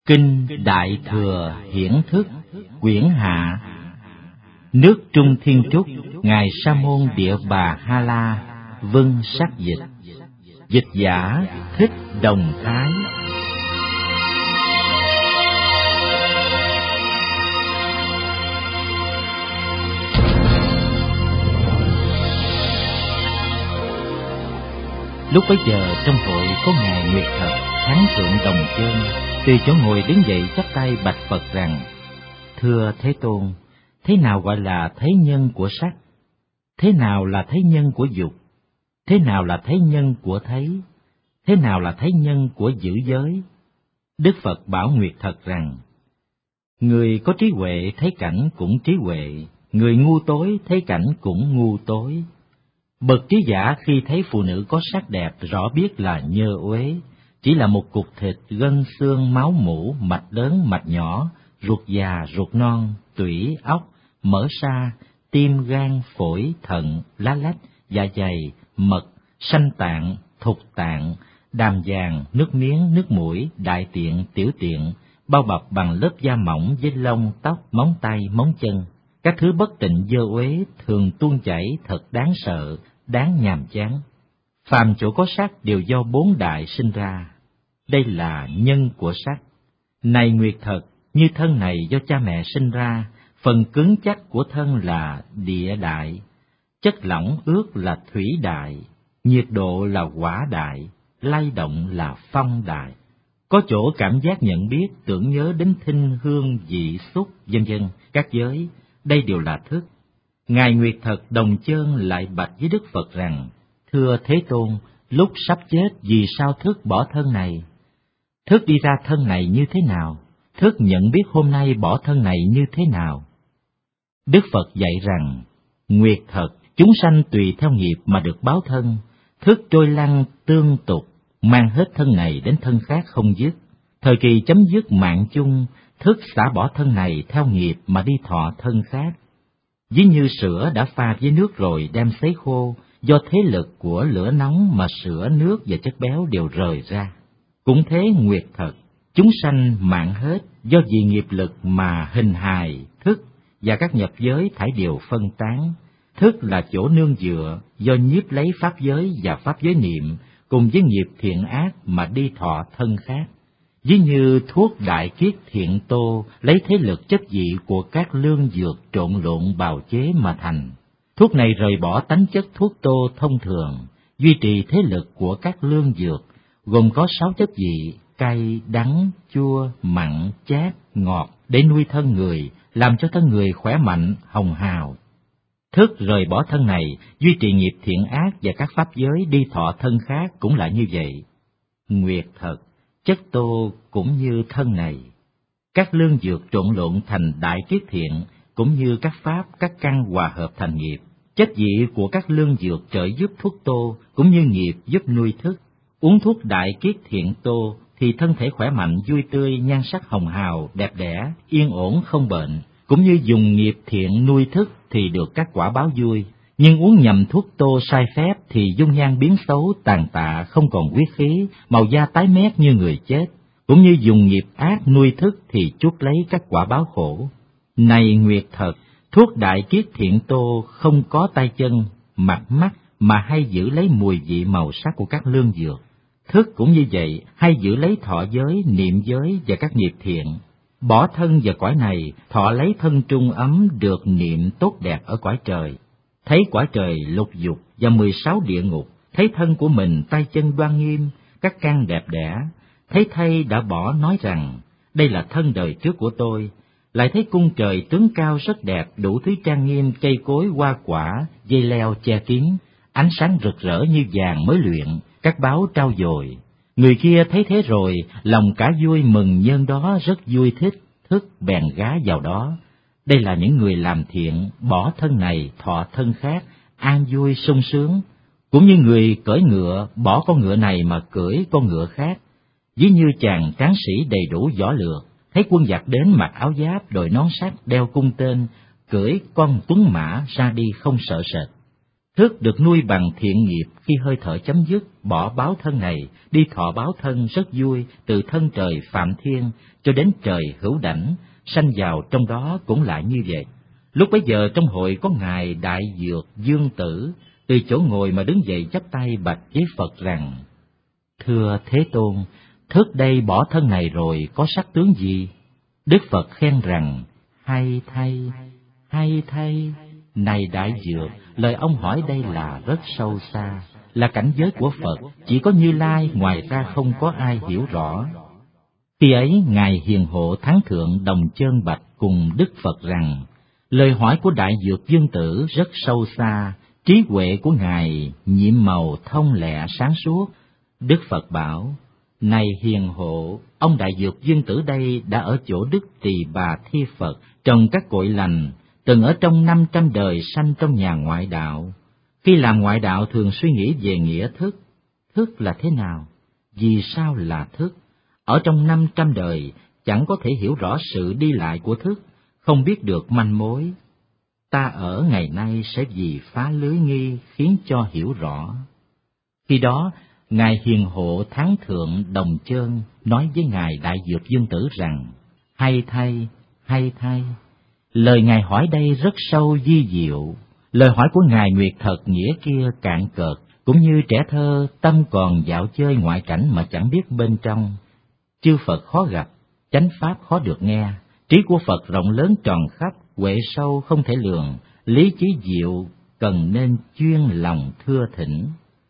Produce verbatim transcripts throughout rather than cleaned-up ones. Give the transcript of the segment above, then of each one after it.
Kinh Đại Thừa Hiển Thức Quyển Hạ. Nước Trung Thiên Trúc, Ngài Sa Môn Địa Bà Ha La vân sắc dịch. Dịch giả Thích Đồng Thái. Lúc bấy giờ trong hội có Ngài Nguyệt Thật, Thắng Thượng Đồng Chân, từ chỗ ngồi đứng dậy chắp tay bạch Phật rằng: Thưa Thế Tôn, thế nào gọi là thế nhân của sắc? Thế nào là thế nhân của dục? Thế nào là thế nhân của thấy? Thế nào là thế nhân của giữ giới? Đức Phật bảo Nguyệt Thật rằng: Người có trí huệ thấy cảnh cũng trí huệ, người ngu tối thấy cảnh cũng ngu tối. Bậc trí giả khi thấy phụ nữ có sắc đẹp rõ biết là nhơ uế, chỉ là một cục thịt, gân xương, máu mủ, mạch lớn, mạch nhỏ, ruột già, ruột non, tủy, óc, mỡ sa, tim, gan, phổi, thận, lá lách, dạ dày, mật, sanh tạng, thục tạng, đàm vàng, nước miếng, nước mũi, đại tiện, tiểu tiện, bao bọc bằng lớp da mỏng với lông, tóc, móng tay, móng chân. Các thứ bất tịnh dơ uế thường tuôn chảy thật đáng sợ, đáng nhàm chán. Phàm chỗ có sắc đều do bốn đại sinh ra. Đây là nhân của sắc. Này Nguyệt Thật, như thân này do cha mẹ sinh ra, phần cứng chắc của thân là địa đại, chất lỏng ướt là thủy đại, nhiệt độ là hỏa đại, lay động là phong đại. Có chỗ cảm giác nhận biết, tưởng nhớ đến thinh hương vị xúc, vân vân, các giới, đây đều là thức. Ngài Nguyệt Thật Đồng Chân lại bạch với Đức Phật rằng: Thưa Thế Tôn, lúc sắp chết vì sao thức bỏ thân này? Thức đi ra thân này như thế nào? Thức nhận biết hôm nay bỏ thân này như thế nào? Đức Phật dạy rằng: Nguyệt Thật, chúng sanh tùy theo nghiệp mà được báo thân, thức trôi lăn tương tục, mang hết thân này đến thân khác không dứt. Thời kỳ chấm dứt mạng chung, thức xả bỏ thân này theo nghiệp mà đi thọ thân khác. Ví như sữa đã pha với nước rồi đem sấy khô, do thế lực của lửa nóng mà sữa, nước và chất béo đều rời ra. Cũng thế Nguyệt Thật, chúng sanh mạng hết, do vì nghiệp lực mà hình hài, thức và các nhập giới thải đều phân tán. Thức là chỗ nương dựa, do nhiếp lấy pháp giới và pháp giới niệm, cùng với nghiệp thiện ác mà đi thọ thân khác. Ví như thuốc đại kiết thiện tô lấy thế lực chất vị của các lương dược trộn lộn bào chế mà thành. Thuốc này rời bỏ tánh chất thuốc tô thông thường, duy trì thế lực của các lương dược, gồm có sáu chất vị: cay, đắng, chua, mặn, chát, ngọt, để nuôi thân người, làm cho thân người khỏe mạnh, hồng hào. Thức rời bỏ thân này, duy trì nghiệp thiện ác và các pháp giới đi thọ thân khác cũng là như vậy. Nguyệt Thật, chất tô cũng như thân này. Các lương dược trộn lộn thành đại kiết thiện, cũng như các pháp, các căn hòa hợp thành nghiệp. Chất vị của các lương dược trợ giúp thuốc tô, cũng như nghiệp giúp nuôi thức. Uống thuốc đại kiết thiện tô thì thân thể khỏe mạnh, vui tươi, nhan sắc hồng hào, đẹp đẽ, yên ổn không bệnh. Cũng như dùng nghiệp thiện nuôi thức thì được các quả báo vui. Nhưng uống nhầm thuốc tô sai phép thì dung nhan biến xấu, tàn tạ, không còn huyết khí, màu da tái mét như người chết. Cũng như dùng nghiệp ác nuôi thức thì chuốc lấy các quả báo khổ. Này Nguyệt Thật, thuốc đại kiết thiện tô không có tay chân, mặt mắt mà hay giữ lấy mùi vị màu sắc của các lương dược. Thức cũng như vậy, hay giữ lấy thọ giới, niệm giới và các nghiệp thiện. Bỏ thân vào cõi này, thọ lấy thân trung ấm được niệm tốt đẹp ở cõi trời. Thấy cõi trời lục dục và mười sáu địa ngục, thấy thân của mình tay chân đoan nghiêm, các căn đẹp đẽ, thấy thây đã bỏ nói rằng: đây là thân đời trước của tôi. Lại thấy cung trời tướng cao rất đẹp, đủ thứ trang nghiêm, cây cối hoa quả, dây leo che kín, ánh sáng rực rỡ như vàng mới luyện, các báo trao dồi. Người kia thấy thế rồi, lòng cả vui mừng nhân đó rất vui thích, thức bèn gá vào đó. Đây là những người làm thiện, bỏ thân này thọ thân khác, an vui sung sướng. Cũng như người cưỡi ngựa, bỏ con ngựa này mà cưỡi con ngựa khác. Ví như chàng tráng sĩ đầy đủ võ lược, thấy quân giặc đến mặc áo giáp, đội nón sắt, đeo cung tên, cưỡi con tuấn mã ra đi không sợ sệt. Thức được nuôi bằng thiện nghiệp, khi hơi thở chấm dứt, bỏ báo thân này, đi thọ báo thân rất vui, từ thân trời Phạm Thiên cho đến trời Hữu Đảnh, sanh vào trong đó cũng lại như vậy. Lúc bấy giờ trong hội có ngài Đại Dược Dương Tử, từ chỗ ngồi mà đứng dậy chắp tay bạch với Phật rằng: Thưa Thế Tôn, thức đây bỏ thân này rồi có sắc tướng gì? Đức Phật khen rằng: Hay thay, hay thay. Này Đại Dược, lời ông hỏi đây là rất sâu xa, là cảnh giới của Phật, chỉ có Như Lai, ngoài ra không có ai hiểu rõ. Khi ấy, ngài Hiền Hộ Thắng Thượng Đồng Chơn bạch cùng Đức Phật rằng: Lời hỏi của Đại Dược Dương Tử rất sâu xa, trí huệ của ngài nhiệm màu thông lẹ sáng suốt. Đức Phật bảo: Này Hiền Hộ, ông Đại Dược Dương Tử đây đã ở chỗ Đức Tỳ Bà Thi Phật trồng các cội lành, từng ở trong năm trăm đời sanh trong nhà ngoại đạo. Khi làm ngoại đạo thường suy nghĩ về nghĩa thức. Thức là thế nào? Vì sao là thức? Ở trong năm trăm đời chẳng có thể hiểu rõ sự đi lại của thức, không biết được manh mối. Ta ở ngày nay sẽ vì phá lưới nghi khiến cho hiểu rõ. Khi đó, ngài Hiền Hộ Thắng Thượng Đồng Chơn nói với ngài Đại Dược Dương Tử rằng: Hay thay, hay thay. Lời ngài hỏi đây rất sâu vi diệu. Lời hỏi của ngài Nguyệt Thật nghĩa kia cạn cợt, cũng như trẻ thơ tâm còn dạo chơi ngoại cảnh mà chẳng biết bên trong. Chư Phật khó gặp, chánh pháp khó được nghe, trí của Phật rộng lớn tròn khắp, huệ sâu không thể lường, lý trí diệu cần nên chuyên lòng thưa thỉnh.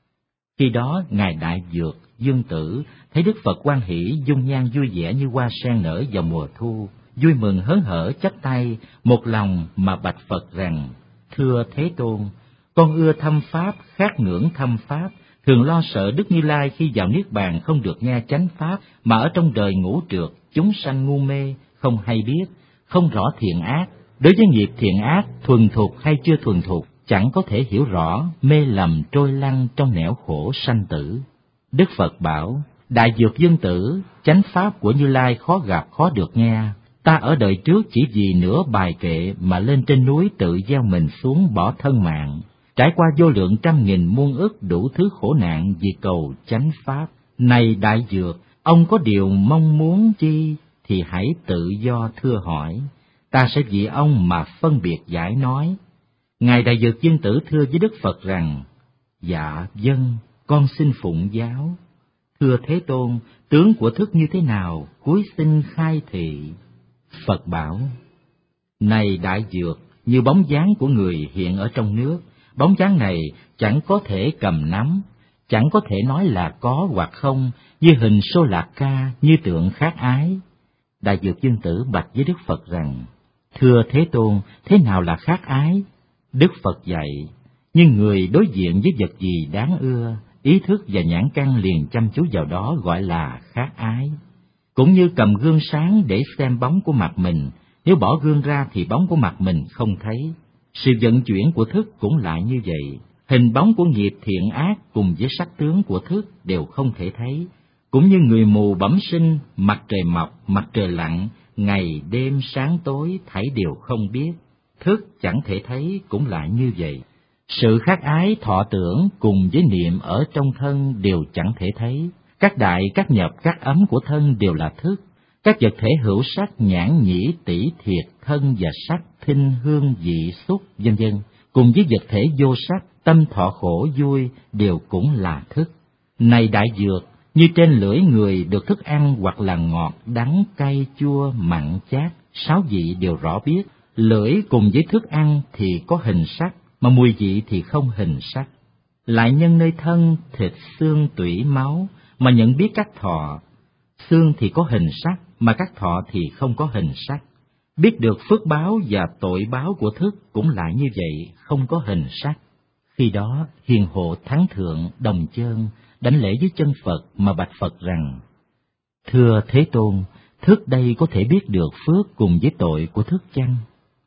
Khi đó ngài Đại Dược Dương Tử thấy Đức Phật hoan hỷ dung nhan vui vẻ như hoa sen nở vào mùa thu, vui mừng hớn hở chắp tay một lòng mà bạch Phật rằng: Thưa Thế Tôn, con ưa thăm pháp khác ngưỡng thăm pháp, thường lo sợ Đức Như Lai khi vào niết bàn không được nghe chánh pháp, mà ở trong đời ngũ trượt chúng sanh ngu mê, không hay biết, không rõ thiện ác. Đối với nghiệp thiện ác thuần thục hay chưa thuần thục, chẳng có thể hiểu rõ, mê lầm trôi lăn trong nẻo khổ sanh tử. Đức Phật bảo: Đại Dược Dương Tử, chánh pháp của Như Lai khó gặp khó được nghe. Ta ở đời trước chỉ vì nửa bài kệ mà lên trên núi tự gieo mình xuống bỏ thân mạng, trải qua vô lượng trăm nghìn muôn ức đủ thứ khổ nạn vì cầu chánh pháp. Này Đại Dược, ông có điều mong muốn chi thì hãy tự do thưa hỏi, ta sẽ vì ông mà phân biệt giải nói. Ngài Đại Dược Dương Tử thưa với Đức Phật rằng: Dạ vâng, con xin phụng giáo. Thưa Thế Tôn, tướng của thức như thế nào, cúi xin khai thị. Phật bảo: Này Đại Dược, như bóng dáng của người hiện ở trong nước, bóng dáng này chẳng có thể cầm nắm, chẳng có thể nói là có hoặc không, như hình Sô Lạc Ca, như tượng khác ái. Đại Dược Dương Tử bạch với Đức Phật rằng: Thưa Thế Tôn, thế nào là khác ái? Đức Phật dạy: Như người đối diện với vật gì đáng ưa, ý thức và nhãn căn liền chăm chú vào đó gọi là khác ái. Cũng như cầm gương sáng để xem bóng của mặt mình, nếu bỏ gương ra thì bóng của mặt mình không thấy. Sự vận chuyển của thức cũng lại như vậy, hình bóng của nghiệp thiện ác cùng với sắc tướng của thức đều không thể thấy. Cũng như người mù bẩm sinh, mặt trời mọc, mặt trời lặn, ngày đêm sáng tối thảy đều không biết, thức chẳng thể thấy cũng lại như vậy. Sự khác ái thọ tưởng cùng với niệm ở trong thân đều chẳng thể thấy. Các đại, các nhập, các ấm của thân đều là thức. Các vật thể hữu sắc, nhãn, nhĩ, tỷ, thiệt, thân và sắc, thinh, hương, vị, xúc, vân vân, cùng với vật thể vô sắc, tâm thọ khổ vui đều cũng là thức. Này Đại Dược, như trên lưỡi người được thức ăn hoặc là ngọt, đắng, cay, chua, mặn, chát, sáu vị đều rõ biết. Lưỡi cùng với thức ăn thì có hình sắc, mà mùi vị thì không hình sắc. Lại nhân nơi thân, thịt, xương, tủy, máu, mà nhận biết các thọ. Xương thì có hình sắc, mà các thọ thì không có hình sắc. Biết được phước báo và tội báo của thức cũng lại như vậy, không có hình sắc. Khi đó, Hiền Hộ Thắng Thượng Đồng Chơn đảnh lễ với chân Phật mà bạch Phật rằng: Thưa Thế Tôn, thức đây có thể biết được phước cùng với tội của thức chăng?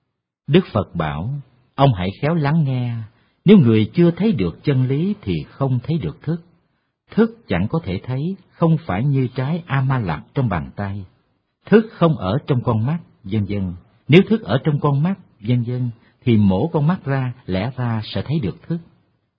Đức Phật bảo: Ông hãy khéo lắng nghe, nếu người chưa thấy được chân lý thì không thấy được thức. Thức chẳng có thể thấy, không phải như trái A-ma-lặc trong bàn tay. Thức không ở trong con mắt, vân vân. Nếu thức ở trong con mắt, vân vân, thì mổ con mắt ra, lẽ ra sẽ thấy được thức.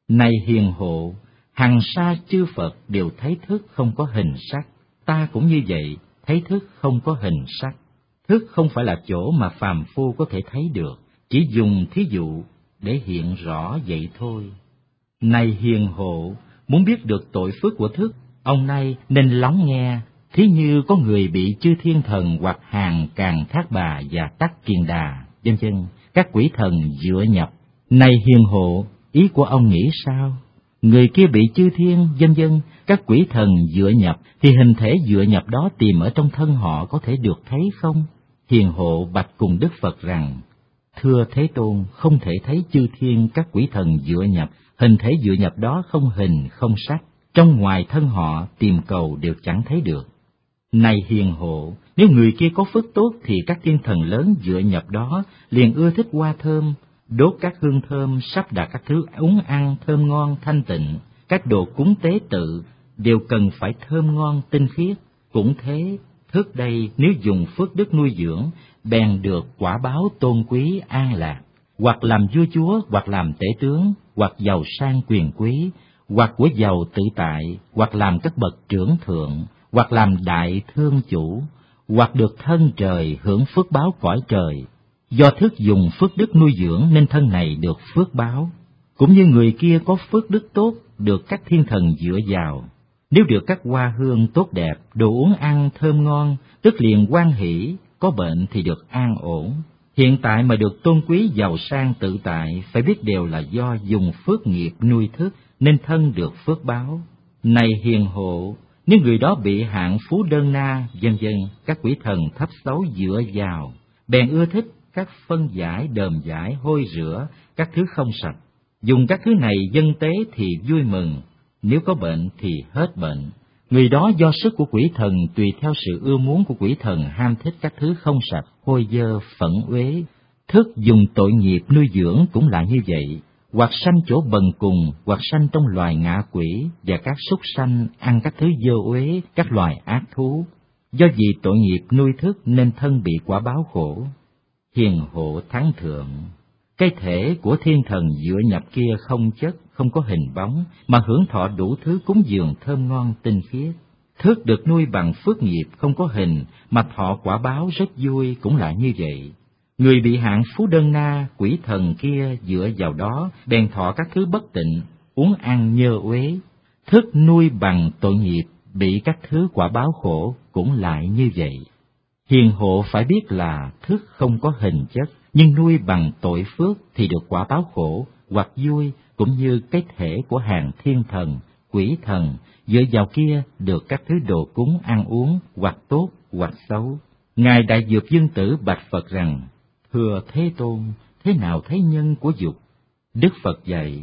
Này hiền hộ, hằng sa chư Phật đều thấy thức không có hình sắc, ta cũng như vậy, thấy thức không có hình sắc. Thức không phải là chỗ mà phàm phu có thể thấy được, chỉ dùng thí dụ để hiện rõ vậy thôi. Này hiền hộ, muốn biết được tội phước của thức, ông nay nên lắng nghe. Thí như có người bị chư thiên thần hoặc hàng Càn Thác Bà và Tắc Kiền Đà, vân vân, các quỷ thần dựa nhập. Này hiền hộ, ý của ông nghĩ sao? Người kia bị chư thiên, vân vân, các quỷ thần dựa nhập, thì hình thể dựa nhập đó tìm ở trong thân họ có thể được thấy không? Hiền hộ bạch cùng Đức Phật rằng, thưa Thế Tôn, không thể thấy chư thiên các quỷ thần dựa nhập, hình thể dựa nhập đó không hình không sắc, trong ngoài thân họ tìm cầu đều chẳng thấy được. Này hiền hộ, nếu người kia có phước tốt thì các thiên thần lớn dựa nhập đó liền ưa thích hoa thơm, đốt các hương thơm, sắp đặt các thứ uống ăn thơm ngon thanh tịnh, các đồ cúng tế tự đều cần phải thơm ngon tinh khiết. Cũng thế, thức đây nếu dùng phước đức nuôi dưỡng, bèn được quả báo tôn quý an lạc, hoặc làm vua chúa, hoặc làm tể tướng, hoặc giàu sang quyền quý, hoặc của giàu tự tại, hoặc làm các bậc trưởng thượng, hoặc làm đại thương chủ, hoặc được thân trời hưởng phước báo cõi trời. Do thức dùng phước đức nuôi dưỡng nên thân này được phước báo, cũng như người kia có phước đức tốt được các thiên thần dựa vào. Nếu được các hoa hương tốt đẹp, đồ uống ăn thơm ngon, tức liền hoan hỷ, có bệnh thì được an ổn. Hiện tại mà được tôn quý giàu sang tự tại, phải biết đều là do dùng phước nghiệp nuôi thức nên thân được phước báo. Này hiền hộ, nếu người đó bị hạng phú đơn na, vân vân, các quỷ thần thấp xấu dựa vào, bèn ưa thích các phân giải, đờm giải, hôi rửa, các thứ không sạch. Dùng các thứ này dâng tế thì vui mừng, nếu có bệnh thì hết bệnh. Người đó do sức của quỷ thần tùy theo sự ưa muốn của quỷ thần ham thích các thứ không sạch, hôi dơ, phẫn uế. Thức dùng tội nghiệp nuôi dưỡng cũng là như vậy, hoặc sanh chỗ bần cùng, hoặc sanh trong loài ngạ quỷ và các súc sanh ăn các thứ dơ uế, các loài ác thú. Do vì tội nghiệp nuôi thức nên thân bị quả báo khổ. Hiền hộ thắng thượng, cái thể của thiên thần dựa nhập kia không chất, không có hình bóng, mà hưởng thọ đủ thứ cúng dường thơm ngon tinh khiết. Thức được nuôi bằng phước nghiệp không có hình, mà thọ quả báo rất vui cũng là như vậy. Người bị hạng phú đơn na, quỷ thần kia dựa vào đó, bèn thọ các thứ bất tịnh, uống ăn nhơ uế. Thức nuôi bằng tội nghiệp, bị các thứ quả báo khổ cũng lại như vậy. Hiền hộ phải biết là thức không có hình chất, nhưng nuôi bằng tội phước thì được quả báo khổ hoặc vui, cũng như cái thể của hàng thiên thần, quỷ thần, dựa vào kia được các thứ đồ cúng ăn uống, hoặc tốt hoặc xấu. Ngài Đại Dược Dương Tử bạch Phật rằng, thưa Thế Tôn, thế nào thấy nhân của dục? Đức Phật dạy,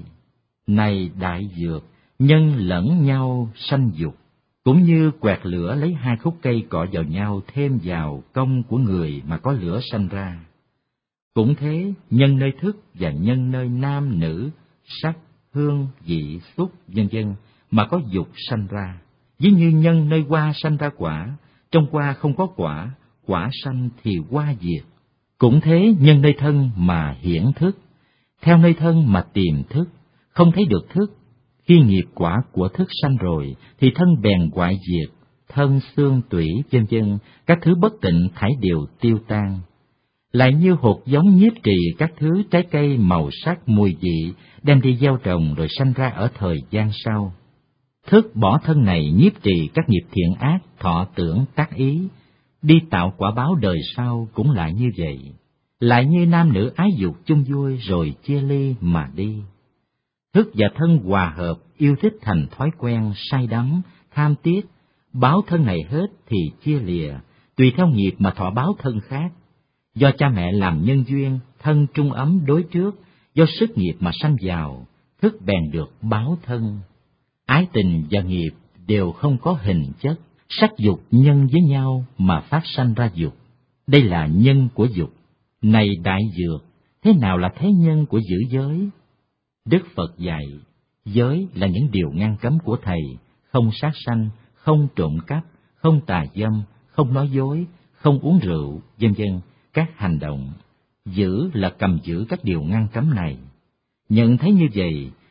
này Đại Dược, nhân lẫn nhau sanh dục, cũng như quẹt lửa lấy hai khúc cây cọ vào nhau thêm vào công của người mà có lửa sanh ra. Cũng thế, nhân nơi thức và nhân nơi nam nữ, sắc, hương, vị, xúc, vân vân mà có dục sanh ra. Ví như nhân nơi hoa sanh ra quả, trong hoa không có quả, quả sanh thì hoa diệt. Cũng thế, nhân nơi thân mà hiển thức, theo nơi thân mà tìm thức, không thấy được thức. Khi nghiệp quả của thức sanh rồi, thì thân bèn hoại diệt, thân xương tủy vân vân, các thứ bất tịnh thảy đều tiêu tan. Lại như hột giống nhiếp trì các thứ trái cây màu sắc mùi vị, đem đi gieo trồng rồi sanh ra ở thời gian sau. Thức bỏ thân này nhiếp trì các nghiệp thiện ác, thọ tưởng tác ý, đi tạo quả báo đời sau cũng lại như vậy. Lại như nam nữ ái dục chung vui rồi chia ly mà đi. Thức và thân hòa hợp, yêu thích thành thói quen, say đắm, tham tiếc, báo thân này hết thì chia lìa, tùy theo nghiệp mà thọ báo thân khác. Do cha mẹ làm nhân duyên, thân trung ấm đối trước, do sức nghiệp mà sanh vào, thức bèn được báo thân. Ái tình và nghiệp đều không có hình chất, sắc dục nhân với nhau mà phát sanh ra dục. Đây là nhân của dục. Này Đại Dược, thế nào là thế nhân của giữ giới? Đức Phật dạy, giới là những điều ngăn cấm của Thầy, không sát sanh, không trộm cắp, không tà dâm, không nói dối, không uống rượu, vân vân, các hành động. Giữ là cầm giữ các điều ngăn cấm này. Nhận thấy như vậy,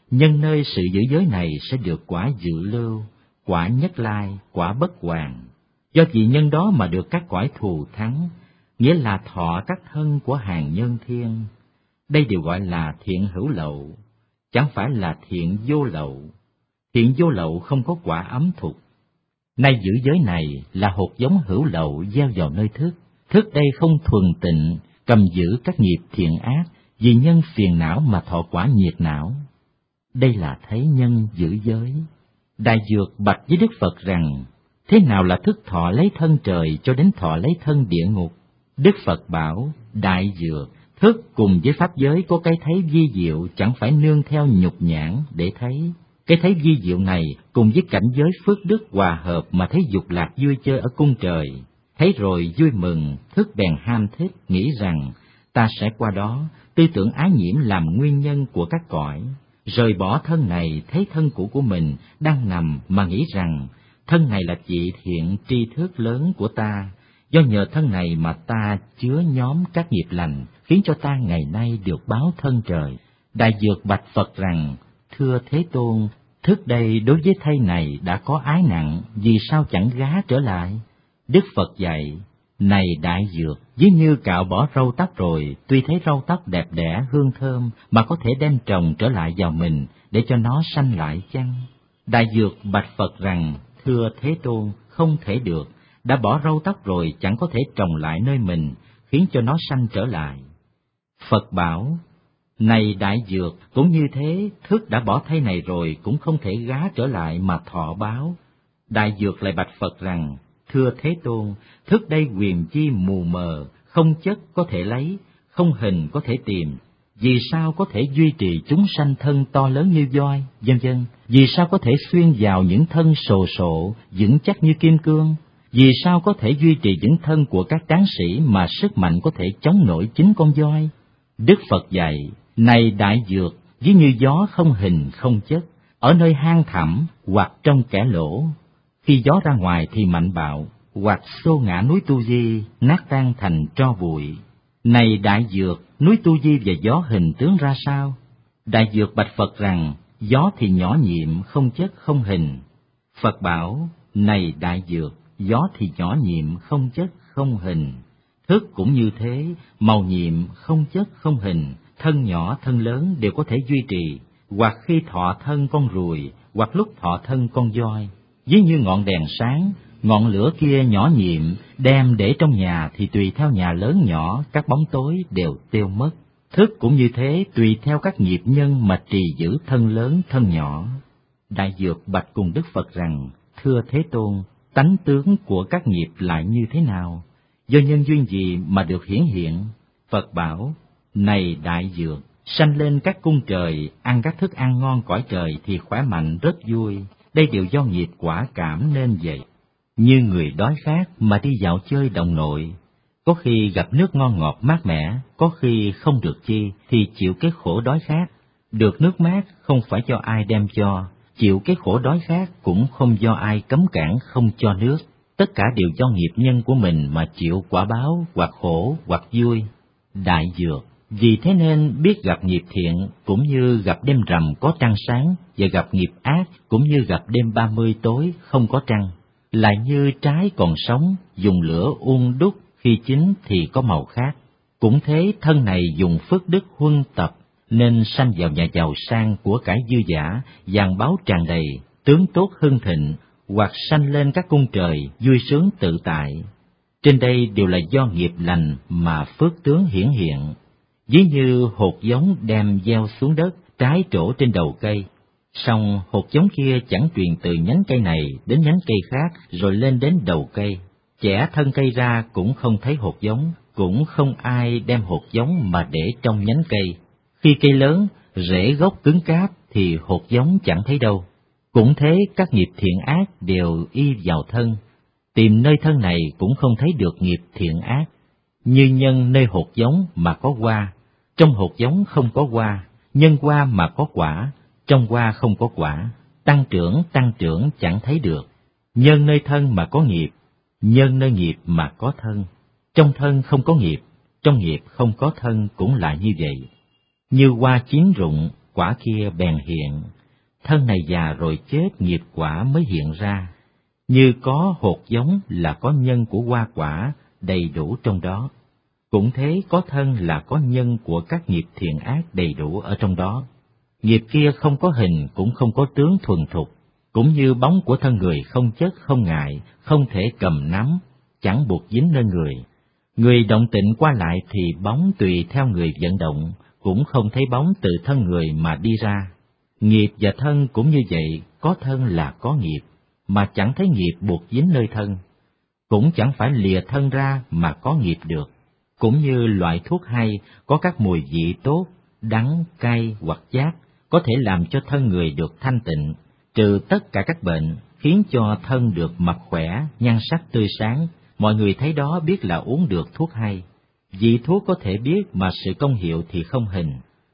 nhân nơi sự giữ giới này sẽ được quả dự lưu, quả nhất lai, quả bất hoàn. Do vì nhân đó mà được các cõi thù thắng, nghĩa là thọ các thân của hàng nhân thiên. Đây đều gọi là thiện hữu lậu, chẳng phải là thiện vô lậu. Thiện vô lậu không có quả ấm thục. Nay giữ giới này là hột giống hữu lậu gieo vào nơi thức. Thức đây không thuần tịnh, cầm giữ các nghiệp thiện ác, vì nhân phiền não mà thọ quả nhiệt não. Đây là thấy nhân giữ giới. Đại Dược bạch với Đức Phật rằng, thế nào là thức thọ lấy thân trời cho đến thọ lấy thân địa ngục? Đức Phật bảo, Đại Dược, thức cùng với pháp giới có cái thấy vi diệu chẳng phải nương theo nhục nhãn để thấy. Cái thấy vi diệu này cùng với cảnh giới phước đức hòa hợp mà thấy dục lạc vui chơi ở cung trời. Thấy rồi vui mừng, thức bèn ham thích, nghĩ rằng ta sẽ qua đó, tư tưởng ái nhiễm làm nguyên nhân của các cõi. Rời bỏ thân này, thấy thân cũ của mình đang nằm mà nghĩ rằng thân này là vị thiện tri thức lớn của ta. Do nhờ thân này mà ta chứa nhóm các nghiệp lành, khiến cho ta ngày nay được báo thân trời. Đại Dược bạch Phật rằng, thưa Thế Tôn, thức đây đối với thây này đã có ái nặng, vì sao chẳng gá trở lại? Đức Phật dạy, này Đại Dược, ví như cạo bỏ râu tóc rồi, tuy thấy râu tóc đẹp đẽ hương thơm, mà có thể đem trồng trở lại vào mình, để cho nó sanh lại chăng? Đại Dược bạch Phật rằng, thưa Thế Tôn, không thể được, đã bỏ râu tóc rồi chẳng có thể trồng lại nơi mình, khiến cho nó sanh trở lại. Phật bảo, này Đại Dược, cũng như thế, thức đã bỏ thây này rồi cũng không thể gá trở lại mà thọ báo. Đại Dược lại bạch Phật rằng, thưa Thế Tôn, thức đây quyền chi mù mờ, không chất có thể lấy, không hình có thể tìm. Vì sao có thể duy trì chúng sanh thân to lớn như voi, vân vân? Vì sao có thể xuyên vào những thân sồ sộ, vững chắc như kim cương? Vì sao có thể duy trì những thân của các tráng sĩ mà sức mạnh có thể chống nổi chính con voi? Đức Phật dạy, này Đại Dược, ví như gió không hình không chất, ở nơi hang thẳm hoặc trong kẽ lỗ. Khi gió ra ngoài thì mạnh bạo, hoặc xô ngã núi Tu Di, nát tan thành tro bụi. Này Đại Dược, núi Tu Di và gió hình tướng ra sao? Đại Dược bạch Phật rằng, gió thì nhỏ nhiệm, không chất không hình. Phật bảo, này Đại Dược, gió thì nhỏ nhiệm, không chất không hình. Thức cũng như thế, màu nhiệm, không chất không hình, thân nhỏ thân lớn đều có thể duy trì, hoặc khi thọ thân con ruồi, hoặc lúc thọ thân con voi. Ví như ngọn đèn sáng, ngọn lửa kia nhỏ nhiệm, đem để trong nhà thì tùy theo nhà lớn nhỏ, các bóng tối đều tiêu mất. Thức cũng như thế, tùy theo các nghiệp nhân mà trì giữ thân lớn thân nhỏ. Đại Dược bạch cùng Đức Phật rằng, thưa Thế Tôn, tánh tướng của các nghiệp lại như thế nào? Do nhân duyên gì mà được hiển hiện? Phật bảo, này Đại Dược, sanh lên các cung trời, ăn các thức ăn ngon cõi trời thì khỏe mạnh rất vui. Đây đều do nghiệp quả cảm nên vậy. Như người đói khát mà đi dạo chơi đồng nội, có khi gặp nước ngon ngọt mát mẻ, có khi không được chi thì chịu cái khổ đói khát. Được nước mát không phải do ai đem cho, chịu cái khổ đói khát cũng không do ai cấm cản không cho nước. Tất cả đều do nghiệp nhân của mình mà chịu quả báo, hoặc khổ hoặc vui. Đại Dược, vì thế nên biết gặp nghiệp thiện cũng như gặp đêm rằm có trăng sáng, và gặp nghiệp ác cũng như gặp đêm ba mươi tối không có trăng. Lại như trái còn sống, dùng lửa ung đúc, khi chín thì có màu khác. Cũng thế, thân này dùng phước đức huân tập, nên sanh vào nhà giàu sang của cải dư dả, vàng báu tràn đầy, tướng tốt hưng thịnh, hoặc sanh lên các cung trời, vui sướng tự tại. Trên đây đều là do nghiệp lành mà phước tướng hiển hiện. Ví như hột giống đem gieo xuống đất, trái trổ trên đầu cây. Song hột giống kia chẳng truyền từ nhánh cây này đến nhánh cây khác rồi lên đến đầu cây. Chẻ thân cây ra cũng không thấy hột giống, cũng không ai đem hột giống mà để trong nhánh cây. Khi cây lớn, rễ gốc cứng cáp thì hột giống chẳng thấy đâu. Cũng thế, các nghiệp thiện ác đều y vào thân. Tìm nơi thân này cũng không thấy được nghiệp thiện ác. Như nhân nơi hột giống mà có hoa, trong hột giống không có hoa, nhân hoa mà có quả, trong hoa không có quả, tăng trưởng tăng trưởng chẳng thấy được. Nhân nơi thân mà có nghiệp, nhân nơi nghiệp mà có thân, trong thân không có nghiệp, trong nghiệp không có thân cũng là như vậy. Như hoa chín rụng, quả kia bèn hiện. Thân này già rồi chết, nghiệp quả mới hiện ra. Như có hột giống là có nhân của hoa quả đầy đủ trong đó. Cũng thế, có thân là có nhân của các nghiệp thiện ác đầy đủ ở trong đó. Nghiệp kia không có hình cũng không có tướng thuần thục, cũng như bóng của thân người không chất không ngại, không thể cầm nắm, chẳng buộc dính nơi người. Người động tịnh qua lại thì bóng tùy theo người vận động, cũng không thấy bóng từ thân người mà đi ra. Nghiệp và thân cũng như vậy, có thân là có nghiệp, mà chẳng thấy nghiệp buộc dính nơi thân. Cũng chẳng phải lìa thân ra mà có nghiệp được. Cũng như loại thuốc hay có các mùi vị tốt, đắng, cay hoặc chát, có thể làm cho thân người được thanh tịnh, trừ tất cả các bệnh, khiến cho thân được mập khỏe, nhan sắc tươi sáng. Mọi người thấy đó biết là uống được thuốc hay. Vị thuốc có thể biết mà sự công hiệu thì không hình.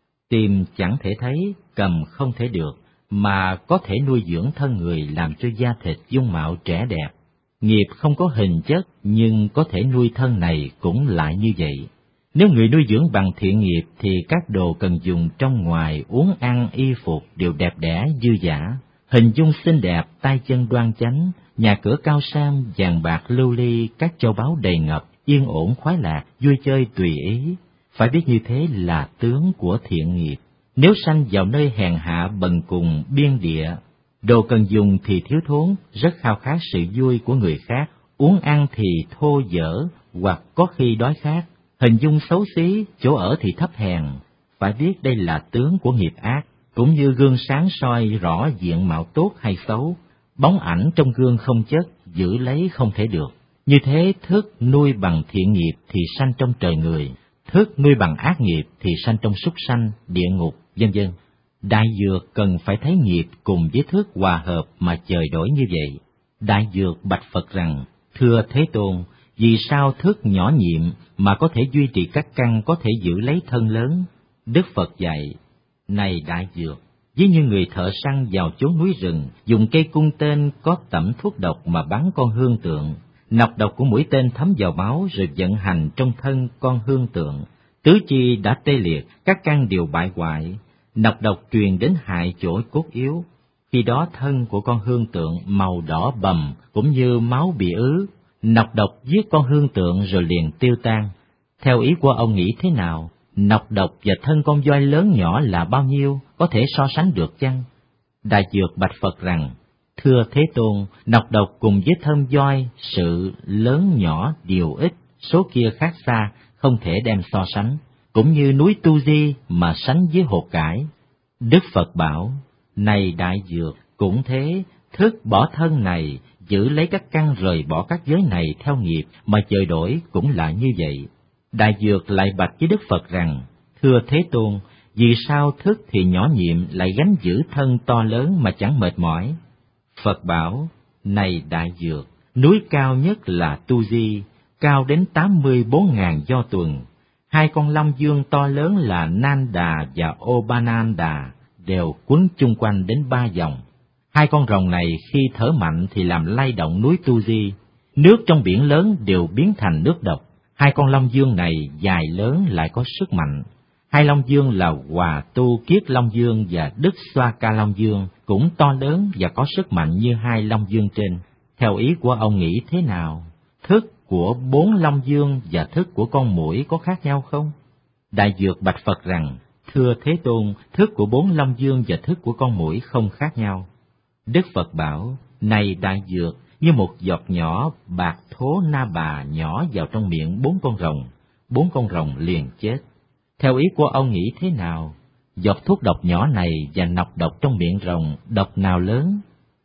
Tim chẳng thể thấy, cầm không thể được, mà có thể nuôi dưỡng thân người làm cho da thịt dung mạo trẻ đẹp. Nghiệp không có hình chất nhưng có thể nuôi thân này cũng lại như vậy. Nếu người nuôi dưỡng bằng thiện nghiệp thì các đồ cần dùng trong ngoài, uống ăn, y phục đều đẹp đẽ dư dả, hình dung xinh đẹp, tay chân đoan chánh, nhà cửa cao sang, vàng bạc lưu ly, các châu báu đầy ngập, yên ổn khoái lạc, vui chơi tùy ý. Phải biết như thế là tướng của thiện nghiệp. Nếu sanh vào nơi hèn hạ bần cùng biên địa, đồ cần dùng thì thiếu thốn, rất khao khát sự vui của người khác, uống ăn thì thô dở hoặc có khi đói khát, hình dung xấu xí, chỗ ở thì thấp hèn. Phải biết đây là tướng của nghiệp ác, cũng như gương sáng soi rõ diện mạo tốt hay xấu, bóng ảnh trong gương không chất, giữ lấy không thể được. Như thế thức nuôi bằng thiện nghiệp thì sanh trong trời người, thức nuôi bằng ác nghiệp thì sanh trong súc sanh, địa ngục, vân vân. Đại dược cần phải thấy nghiệp cùng với thức hòa hợp mà trời đổi như vậy. Đại dược bạch Phật rằng: thưa Thế Tôn, vì sao thức nhỏ nhiệm mà có thể duy trì các căn, có thể giữ lấy thân lớn? Đức Phật dạy: này đại dược, ví như người thợ săn vào chốn núi rừng, dùng cây cung tên có tẩm thuốc độc mà bắn con hương tượng. Nọc độc của mũi tên thấm vào máu rồi vận hành trong thân con hương tượng. Tứ chi đã tê liệt, các căn đều bại hoại. Nọc độc truyền đến hại chỗ cốt yếu. Khi đó thân của con hương tượng màu đỏ bầm, cũng như máu bị ứ. Nọc độc giết con hương tượng rồi liền tiêu tan. Theo ý của ông nghĩ thế nào? Nọc độc và thân con voi lớn nhỏ là bao nhiêu, có thể so sánh được chăng? Đại dược bạch Phật rằng: thưa Thế Tôn, nọc độc cùng với thân voi, sự lớn nhỏ đều ít, số kia khác xa, không thể đem so sánh. Cũng như núi Tu Di mà sánh với hột cải. Đức Phật bảo: này đại dược, cũng thế, thức bỏ thân này, giữ lấy các căn, rời bỏ các giới này theo nghiệp mà trời đổi cũng là như vậy. Đại dược lại bạch với Đức Phật rằng: thưa Thế Tôn, vì sao thức thì nhỏ nhiệm lại gánh giữ thân to lớn mà chẳng mệt mỏi? Phật bảo: này đại dược, núi cao nhất là Tu Di, cao đến tám mươi bốn ngàn do tuần. Hai con long dương to lớn là Nanda và Obananda đều quấn chung quanh đến ba vòng. Hai con rồng này khi thở mạnh thì làm lay động núi Tu Di. Nước trong biển lớn đều biến thành nước độc. Hai con long dương này dài lớn lại có sức mạnh. Hai long dương là Hòa Tu Kiết Long Dương và Đức Xoa Ca Long Dương, cũng to lớn và có sức mạnh như hai long dương trên. Theo ý của ông nghĩ thế nào? Thức của bốn long dương và thức của con muỗi có khác nhau không? Đại dược bạch Phật rằng: thưa Thế Tôn, thức của bốn long dương và thức của con muỗi không khác nhau. Đức Phật bảo: này đại dược, như một giọt nhỏ bạc thố na bà nhỏ vào trong miệng bốn con rồng, bốn con rồng liền chết. Theo ý của ông nghĩ thế nào? Giọt thuốc độc nhỏ này và nọc độc trong miệng rồng, độc nào lớn?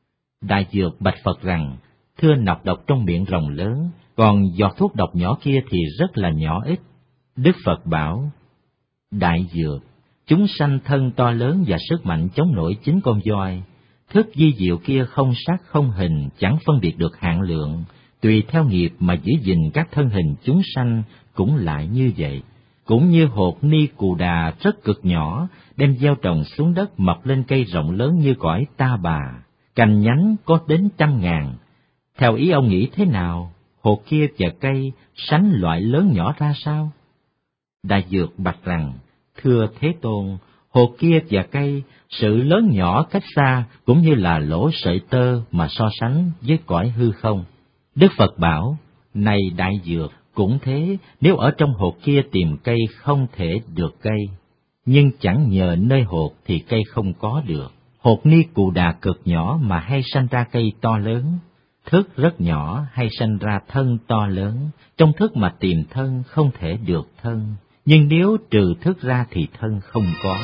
Đại dược bạch Phật rằng: thưa nọc độc trong miệng rồng lớn, còn giọt thuốc độc nhỏ kia thì rất là nhỏ ít. Đức Phật bảo: đại dược, chúng sanh thân to lớn và sức mạnh chống nổi chính con voi. Thức vi diệu kia không sắc không hình, chẳng phân biệt được hạn lượng, tùy theo nghiệp mà giữ gìn các thân hình chúng sanh cũng lại như vậy. Cũng như hột ni cù đà rất cực nhỏ, đem gieo trồng xuống đất mọc lên cây rộng lớn như cõi ta bà, cành nhánh có đến trăm ngàn. Theo ý ông nghĩ thế nào? Hột kia và cây sánh loại lớn nhỏ ra sao? Đại dược bạch rằng: thưa Thế Tôn, Hột kia và cây, sự lớn nhỏ cách xa cũng như là lỗ sợi tơ mà so sánh với cõi hư không. Đức Phật bảo, này đại dược, cũng thế, nếu ở trong hột kia tìm cây không thể được cây, nhưng chẳng nhờ nơi hột thì cây không có được. Hột ni cù đà cực nhỏ mà hay sanh ra cây to lớn, thức rất nhỏ hay sanh ra thân to lớn, trong thức mà tìm thân không thể được thân, nhưng nếu trừ thức ra thì thân không có.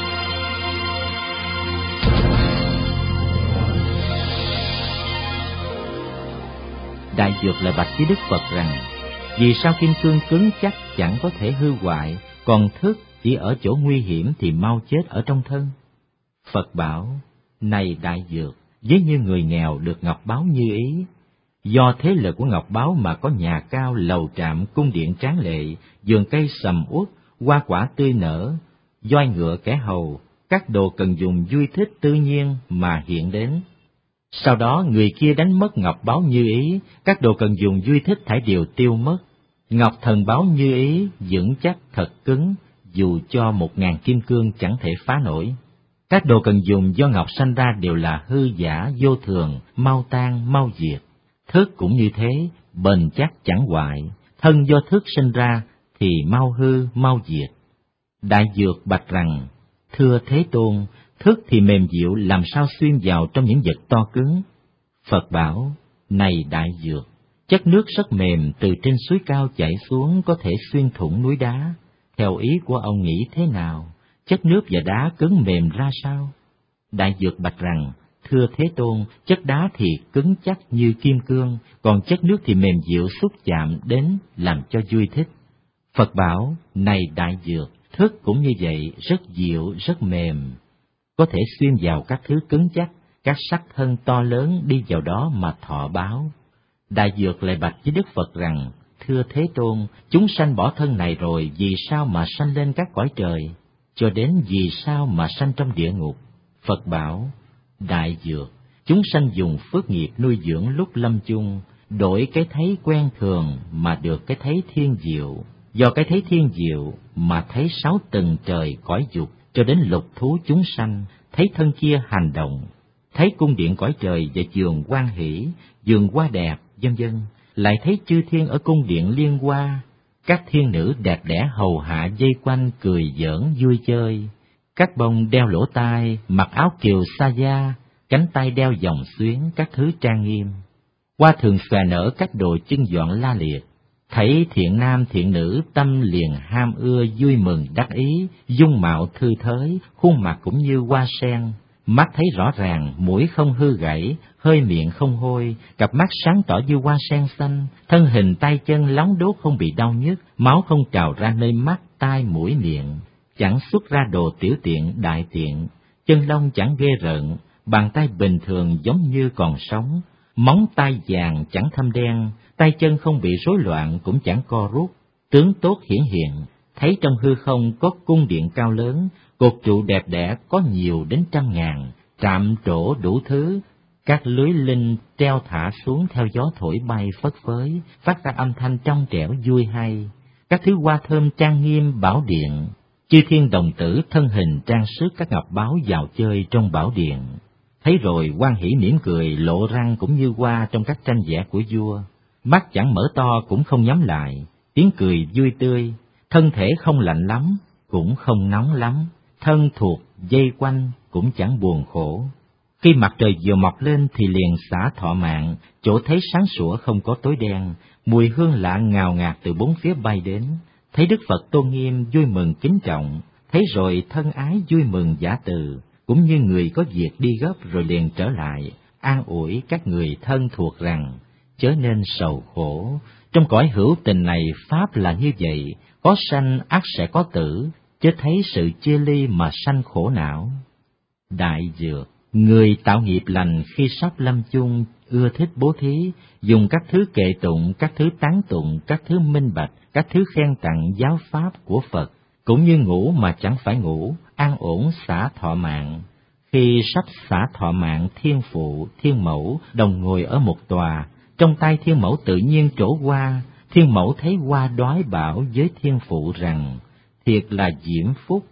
Đại Dược lại bạch với Đức Phật rằng, vì sao kim cương cứng chắc chẳng có thể hư hoại, còn thức chỉ ở chỗ nguy hiểm thì mau chết ở trong thân? Phật bảo, này Đại Dược, ví như người nghèo được ngọc báu như ý, do thế lực của ngọc báu mà có nhà cao, lầu trạm, cung điện tráng lệ, vườn cây sầm uất, hoa quả tươi nở, voi ngựa kẻ hầu, các đồ cần dùng vui thích tự nhiên mà hiện đến. Sau đó người kia đánh mất ngọc báu như ý, các đồ cần dùng vui thích thảy đều tiêu mất. Ngọc thần báu như ý, vững chắc thật cứng, dù cho một ngàn kim cương chẳng thể phá nổi. Các đồ cần dùng do ngọc sanh ra đều là hư giả, vô thường, mau tan, mau diệt. Thức cũng như thế, bền chắc chẳng hoại, thân do thức sinh ra thì mau hư, mau diệt. Đại Dược bạch rằng, thưa Thế Tôn, thức thì mềm dịu làm sao xuyên vào trong những vật to cứng? Phật bảo, này Đại Dược, chất nước rất mềm từ trên suối cao chảy xuống có thể xuyên thủng núi đá. Theo ý của ông nghĩ thế nào? Chất nước và đá cứng mềm ra sao? Đại Dược bạch rằng, thưa Thế Tôn, chất đá thì cứng chắc như kim cương, còn chất nước thì mềm dịu xúc chạm đến làm cho vui thích. Phật bảo, này Đại Dược, thức cũng như vậy, rất dịu, rất mềm, có thể xuyên vào các thứ cứng chắc, các sắc thân to lớn đi vào đó mà thọ báo. Đại Dược lại bạch với Đức Phật rằng, thưa Thế Tôn, chúng sanh bỏ thân này rồi, vì sao mà sanh lên các cõi trời, cho đến vì sao mà sanh trong địa ngục? Phật bảo, Đại Dược, chúng sanh dùng phước nghiệp nuôi dưỡng lúc lâm chung, đổi cái thấy quen thường mà được cái thấy thiên diệu, do cái thấy thiên diệu mà thấy sáu tầng trời cõi dục, cho đến lục thú chúng sanh, thấy thân kia hành động, thấy cung điện cõi trời và vườn hoan hỷ, vườn hoa đẹp, vân vân, lại thấy chư thiên ở cung điện liên hoa, các thiên nữ đẹp đẽ hầu hạ dây quanh cười giỡn vui chơi, các bông đeo lỗ tai, mặc áo kiều sa da, cánh tay đeo vòng xuyến, các thứ trang nghiêm. Hoa thường xòe nở các đồ chân dọn la liệt, thấy thiện nam thiện nữ tâm liền ham ưa vui mừng đắc ý, dung mạo thư thới, khuôn mặt cũng như hoa sen, mắt thấy rõ ràng, mũi không hư gãy, hơi miệng không hôi, cặp mắt sáng tỏ như hoa sen xanh, thân hình tay chân lóng đốt không bị đau nhức, máu không trào ra nơi mắt, tai, mũi, miệng, chẳng xuất ra đồ tiểu tiện, đại tiện, chân lông chẳng ghê rợn, bàn tay bình thường giống như còn sống, móng tay vàng chẳng thâm đen, tay chân không bị rối loạn cũng chẳng co rút, tướng tốt hiển hiện, thấy trong hư không có cung điện cao lớn, cột trụ đẹp đẽ có nhiều đến trăm ngàn, trạm trổ đủ thứ, các lưới linh treo thả xuống theo gió thổi bay phất phới, phát ra âm thanh trong trẻo vui hay, các thứ hoa thơm trang nghiêm bảo điện, chư thiên đồng tử thân hình trang sức các ngọc báu vào chơi trong bảo điện. Thấy rồi hoan hỉ mỉm cười, lộ răng cũng như hoa trong các tranh vẽ của vua, mắt chẳng mở to cũng không nhắm lại, tiếng cười vui tươi, thân thể không lạnh lắm, cũng không nóng lắm, thân thuộc dây quanh cũng chẳng buồn khổ. Khi mặt trời vừa mọc lên thì liền xả thọ mạng, chỗ thấy sáng sủa không có tối đen, mùi hương lạ ngào ngạt từ bốn phía bay đến, thấy Đức Phật tôn nghiêm vui mừng kính trọng, thấy rồi thân ái vui mừng giả từ, cũng như người có việc đi gấp rồi liền trở lại, an ủi các người thân thuộc rằng, chớ nên sầu khổ, trong cõi hữu tình này pháp là như vậy, có sanh ắt sẽ có tử, chớ thấy sự chia ly mà sanh khổ não. Đại Dược, người tạo nghiệp lành khi sắp lâm chung, ưa thích bố thí, dùng các thứ kệ tụng, các thứ tán tụng, các thứ minh bạch, các thứ khen tặng giáo pháp của Phật, cũng như ngủ mà chẳng phải ngủ, an ổn xả thọ mạng. Khi sắp xả thọ mạng, Thiên Phụ, Thiên Mẫu đồng ngồi ở một tòa, trong tay Thiên Mẫu tự nhiên trổ hoa, Thiên Mẫu thấy hoa đói bảo với Thiên Phụ rằng, thiệt là diễm phúc,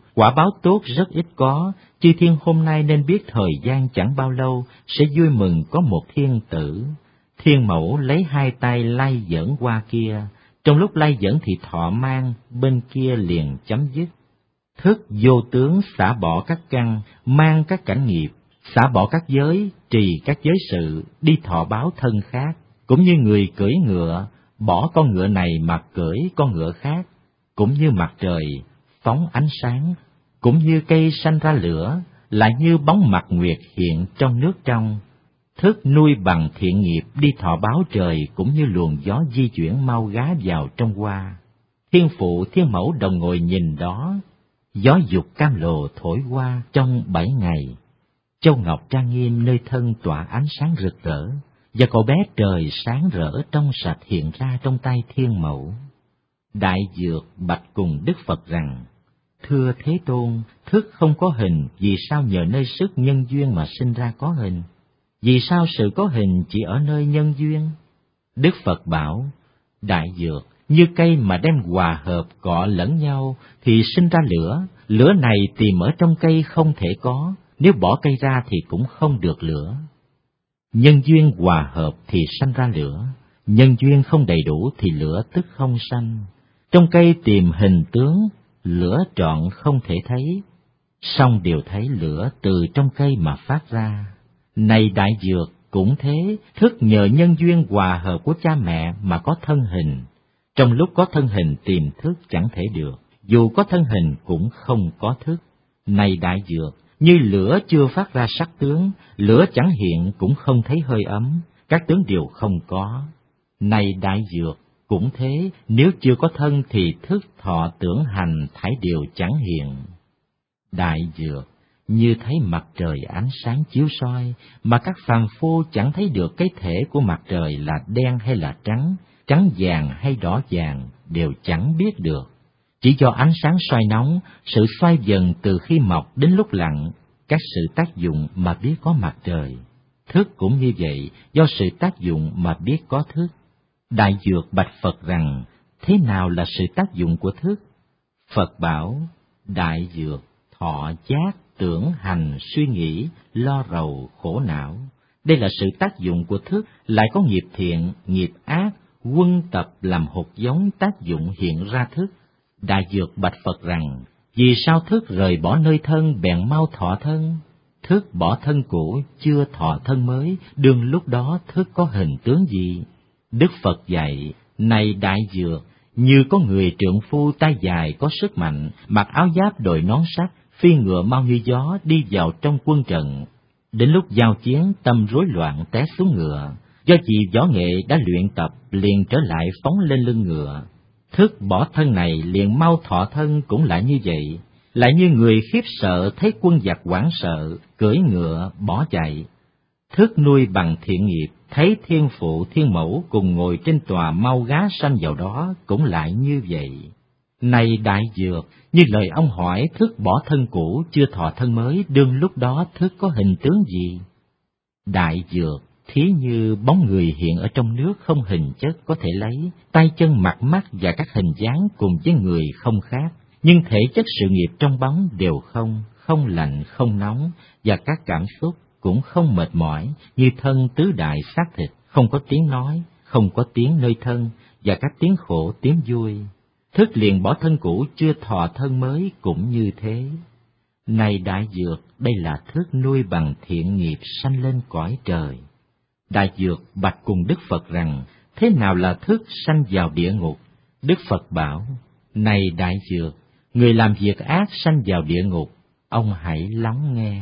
quả báo tốt rất ít có, chư thiên hôm nay nên biết thời gian chẳng bao lâu sẽ vui mừng có một thiên tử. Thiên mẫu lấy hai tay lay dẫn qua kia, trong lúc lay dẫn thì thọ mang, bên kia liền chấm dứt. Thức vô tướng xả bỏ các căn, mang các cảnh nghiệp, xả bỏ các giới, trì các giới sự, đi thọ báo thân khác, cũng như người cưỡi ngựa, bỏ con ngựa này mà cưỡi con ngựa khác, cũng như mặt trời phóng ánh sáng, cũng như cây sanh ra lửa, lại như bóng mặt nguyệt hiện trong nước trong. Thức nuôi bằng thiện nghiệp đi thọ báo trời, cũng như luồng gió di chuyển mau gá vào trong hoa. Thiên phụ thiên mẫu đồng ngồi nhìn đó, gió dục cam lồ thổi qua trong bảy ngày. Châu ngọc trang nghiêm nơi thân tỏa ánh sáng rực rỡ, và cậu bé trời sáng rỡ trong sạch hiện ra trong tay thiên mẫu. Đại dược bạch cùng Đức Phật rằng: Thưa Thế Tôn, thức không có hình, vì sao nhờ nơi sức nhân duyên mà sinh ra có hình? Vì sao sự có hình chỉ ở nơi nhân duyên? Đức Phật bảo: Đại dược, như cây mà đem hòa hợp cọ lẫn nhau thì sinh ra lửa, lửa này tìm ở trong cây không thể có, nếu bỏ cây ra thì cũng không được lửa. Nhân duyên hòa hợp thì sanh ra lửa, nhân duyên không đầy đủ thì lửa tức không sanh. Trong cây tìm hình tướng, lửa trọn không thể thấy, song đều thấy lửa từ trong cây mà phát ra. Này đại dược, cũng thế, thức nhờ nhân duyên hòa hợp của cha mẹ mà có thân hình. Trong lúc có thân hình tìm thức chẳng thể được, dù có thân hình cũng không có thức. Này đại dược, như lửa chưa phát ra sắc tướng, lửa chẳng hiện cũng không thấy hơi ấm, các tướng đều không có. Này đại dược, cũng thế, nếu chưa có thân thì thức thọ tưởng hành thảy đều chẳng hiện. Đại dược, như thấy mặt trời ánh sáng chiếu soi, mà các phàm phu chẳng thấy được cái thể của mặt trời là đen hay là trắng, trắng vàng hay đỏ vàng, đều chẳng biết được. Chỉ do ánh sáng soi nóng, sự xoay dần từ khi mọc đến lúc lặn, các sự tác dụng mà biết có mặt trời. Thức cũng như vậy, do sự tác dụng mà biết có thức. Đại dược bạch Phật rằng: Thế nào là sự tác dụng của thức? Phật bảo: Đại dược, thọ giác, tưởng hành, suy nghĩ, lo rầu, khổ não. Đây là sự tác dụng của thức, lại có nghiệp thiện, nghiệp ác, quân tập làm hột giống tác dụng hiện ra thức. Đại dược bạch Phật rằng: Vì sao thức rời bỏ nơi thân bèn mau thọ thân? Thức bỏ thân cũ, chưa thọ thân mới, đương lúc đó thức có hình tướng gì? Đức Phật dạy: Này đại dược, như có người trượng phu tay dài có sức mạnh, mặc áo giáp đội nón sắt, phi ngựa mau như gió đi vào trong quân trận. Đến lúc giao chiến, tâm rối loạn té xuống ngựa, do vì võ nghệ đã luyện tập liền trở lại phóng lên lưng ngựa. Thức bỏ thân này liền mau thọ thân cũng lại như vậy, lại như người khiếp sợ thấy quân giặc hoảng sợ, cưỡi ngựa bỏ chạy. Thức nuôi bằng thiện nghiệp, thấy thiên phụ thiên mẫu cùng ngồi trên tòa mau gá sanh vào đó cũng lại như vậy. Này đại dược, như lời ông hỏi, thức bỏ thân cũ chưa thọ thân mới, đương lúc đó thức có hình tướng gì? Đại dược, thí như bóng người hiện ở trong nước không hình chất có thể lấy, tay chân mặt mắt và các hình dáng cùng với người không khác, nhưng thể chất sự nghiệp trong bóng đều không, không lạnh không nóng, và các cảm xúc cũng không mệt mỏi, như thân tứ đại xác thịt, không có tiếng nói, không có tiếng nơi thân, và các tiếng khổ tiếng vui. Thức liền bỏ thân cũ chưa thọ thân mới cũng như thế. Này đại dược, đây là thức nuôi bằng thiện nghiệp sanh lên cõi trời. Đại dược bạch cùng Đức Phật rằng: Thế nào là thức sanh vào địa ngục? Đức Phật bảo: Này đại dược, người làm việc ác sanh vào địa ngục, ông hãy lắng nghe.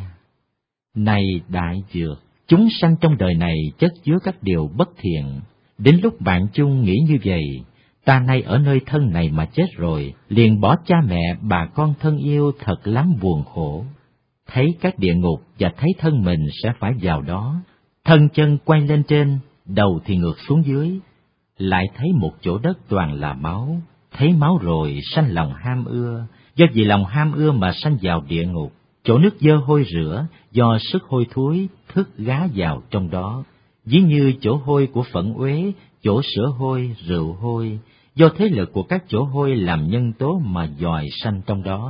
Này đại dược, chúng sanh trong đời này chất chứa các điều bất thiện. Đến lúc bạn chung nghĩ như vậy, ta nay ở nơi thân này mà chết rồi, liền bỏ cha mẹ, bà con thân yêu thật lắm buồn khổ. Thấy các địa ngục và thấy thân mình sẽ phải vào đó, thân chân quay lên trên, đầu thì ngược xuống dưới. Lại thấy một chỗ đất toàn là máu, thấy máu rồi sanh lòng ham ưa, do vì lòng ham ưa mà sanh vào địa ngục. Chỗ nước dơ hôi rửa, do sức hôi thối, thức gá vào trong đó. Ví như chỗ hôi của phẫn uế, chỗ sữa hôi, rượu hôi, do thế lực của các chỗ hôi làm nhân tố mà dòi sanh trong đó.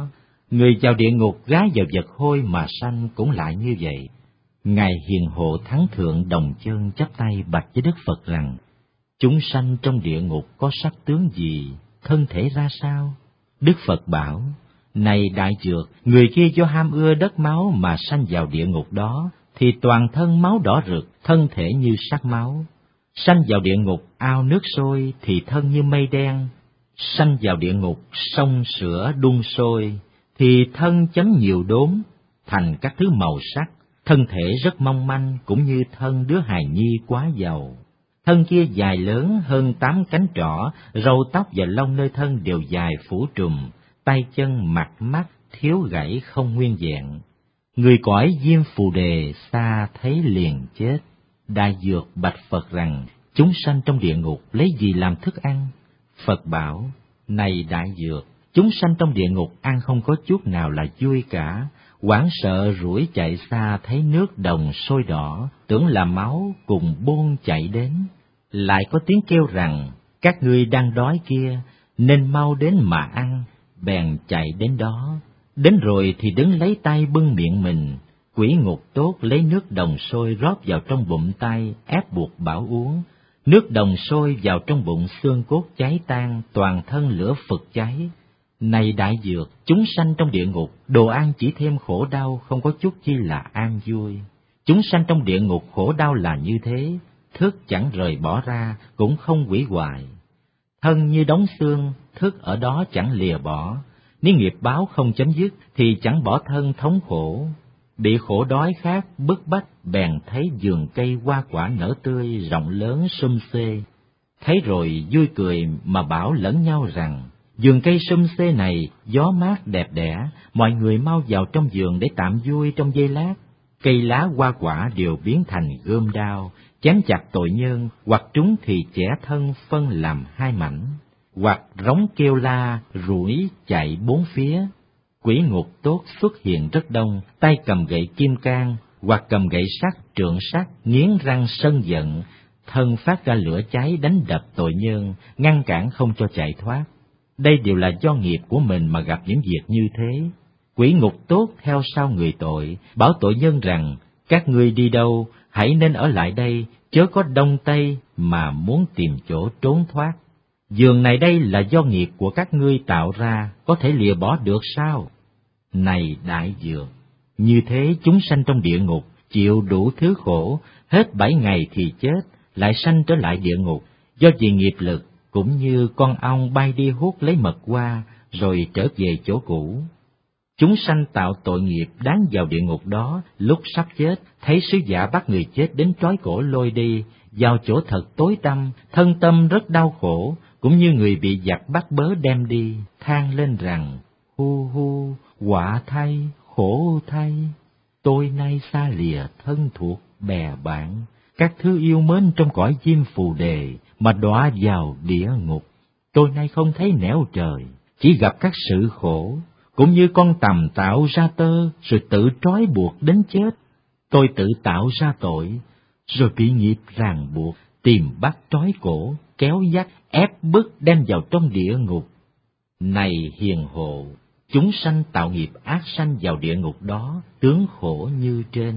Người vào địa ngục gái vào vật hôi mà sanh cũng lại như vậy. Ngài Hiền Hộ Thắng Thượng Đồng Chân chắp tay bạch với Đức Phật rằng: chúng sanh trong địa ngục có sắc tướng gì, thân thể ra sao? Đức Phật bảo: này Đại Dược, người kia do ham ưa đất máu mà sanh vào địa ngục đó, thì toàn thân máu đỏ rực, thân thể như sắc máu. Sanh vào địa ngục ao nước sôi thì thân như mây đen. Sanh vào địa ngục sông sữa đun sôi thì thân chấm nhiều đốm, thành các thứ màu sắc, thân thể rất mong manh, cũng như thân đứa hài nhi quá giàu. Thân kia dài lớn hơn tám cánh trỏ, râu tóc và lông nơi thân đều dài phủ trùm, tay chân mặt mắt thiếu gãy không nguyên vẹn. Người cõi Diêm Phù Đề xa thấy liền chết. Đại Dược bạch Phật rằng: chúng sanh trong địa ngục lấy gì làm thức ăn? Phật bảo: này Đại Dược, chúng sanh trong địa ngục ăn không có chút nào là vui cả, hoảng sợ rủi chạy xa thấy nước đồng sôi đỏ, tưởng là máu cùng bôn chạy đến. Lại có tiếng kêu rằng: các ngươi đang đói kia, nên mau đến mà ăn. Bèn chạy đến đó, đến rồi thì đứng lấy tay bưng miệng mình. Quỷ ngục tốt lấy nước đồng sôi rót vào trong bụng tay, ép buộc bảo uống. Nước đồng sôi vào trong bụng, xương cốt cháy tan, toàn thân lửa phực cháy. Này Đại Dược, chúng sanh trong địa ngục, đồ ăn chỉ thêm khổ đau, không có chút chi là an vui. Chúng sanh trong địa ngục khổ đau là như thế, thức chẳng rời bỏ ra, cũng không hủy hoại. Thân như đống xương, thức ở đó chẳng lìa bỏ. Nếu nghiệp báo không chấm dứt, thì chẳng bỏ thân thống khổ. Bị khổ đói khát, bức bách, bèn thấy vườn cây hoa quả nở tươi, rộng lớn sum xê. Thấy rồi vui cười mà bảo lẫn nhau rằng: vườn cây sum xê này, gió mát đẹp đẽ, mọi người mau vào trong vườn để tạm vui trong giây lát. Cây lá hoa quả đều biến thành gươm đao, chém chặt tội nhân, hoặc trúng thì chẻ thân phân làm hai mảnh, hoặc rống kêu la, rủi chạy bốn phía. Quỷ ngục tốt xuất hiện rất đông, tay cầm gậy kim cang, hoặc cầm gậy sắt, trượng sắt, nghiến răng sân giận, thân phát ra lửa cháy đánh đập tội nhân, ngăn cản không cho chạy thoát. Đây đều là do nghiệp của mình mà gặp những việc như thế. Quỷ ngục tốt theo sau người tội, bảo tội nhân rằng: các ngươi đi đâu, hãy nên ở lại đây, chớ có đông tây mà muốn tìm chỗ trốn thoát. Giường này đây là do nghiệp của các ngươi tạo ra, có thể lìa bỏ được sao? Này Đại Dược, như thế chúng sanh trong địa ngục, chịu đủ thứ khổ, hết bảy ngày thì chết, lại sanh trở lại địa ngục, do vì nghiệp lực, cũng như con ong bay đi hút lấy mật hoa, rồi trở về chỗ cũ. Chúng sanh tạo tội nghiệp đáng vào địa ngục đó, lúc sắp chết, thấy sứ giả bắt người chết đến trói cổ lôi đi, vào chỗ thật tối tăm, thân tâm rất đau khổ, cũng như người bị giặc bắt bớ đem đi, than lên rằng: hu hu, quả thay, khổ thay, tôi nay xa lìa thân thuộc bè bạn, các thứ yêu mến trong cõi Diêm Phù Đề, mà đọa vào địa ngục. Tôi nay không thấy nẻo trời, chỉ gặp các sự khổ, cũng như con tằm tạo ra tơ, rồi tự trói buộc đến chết. Tôi tự tạo ra tội, rồi bị nghiệp ràng buộc, tìm bắt trói cổ, kéo dắt, ép bức đem vào trong địa ngục. Này Hiền Hộ, chúng sanh tạo nghiệp ác sanh vào địa ngục đó, tướng khổ như trên.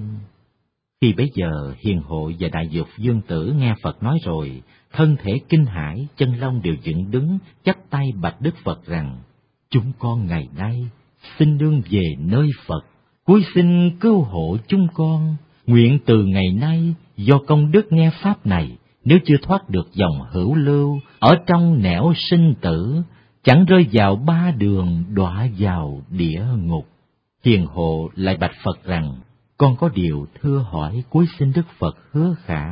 Khi bấy giờ Hiền Hộ và Đại Dược Dương Tử nghe Phật nói rồi, thân thể kinh hãi, chân lông đều dựng đứng, chắp tay bạch Đức Phật rằng: chúng con ngày nay xin đương về nơi Phật, cúi xin cứu hộ chúng con. Nguyện từ ngày nay do công đức nghe pháp này, nếu chưa thoát được dòng hữu lưu, ở trong nẻo sinh tử, chẳng rơi vào ba đường đọa vào địa ngục. Hiền Hộ lại bạch Phật rằng: con có điều thưa hỏi, cúi xin Đức Phật hứa khả.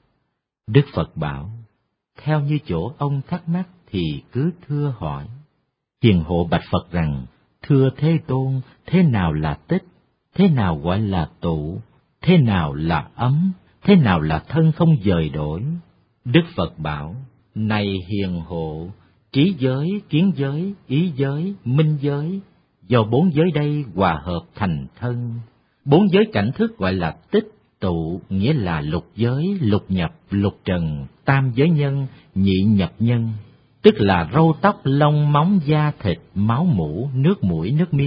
Đức Phật bảo: theo như chỗ ông thắc mắc thì cứ thưa hỏi. Hiền Hộ bạch Phật rằng: thưa Thế Tôn, thế nào là tích, thế nào gọi là tụ, thế nào là ấm, thế nào là thân không dời đổi? Đức Phật bảo: này Hiền Hộ, trí giới, kiến giới, ý giới, minh giới, do bốn giới đây hòa hợp thành thân. Bốn giới cảnh thức gọi là tích tụ, nghĩa là lục giới, lục nhập, lục trần, tam giới nhân, nhị nhập nhân, tức là râu tóc, lông móng, da thịt, máu mủ, nước mũi, nước miếng,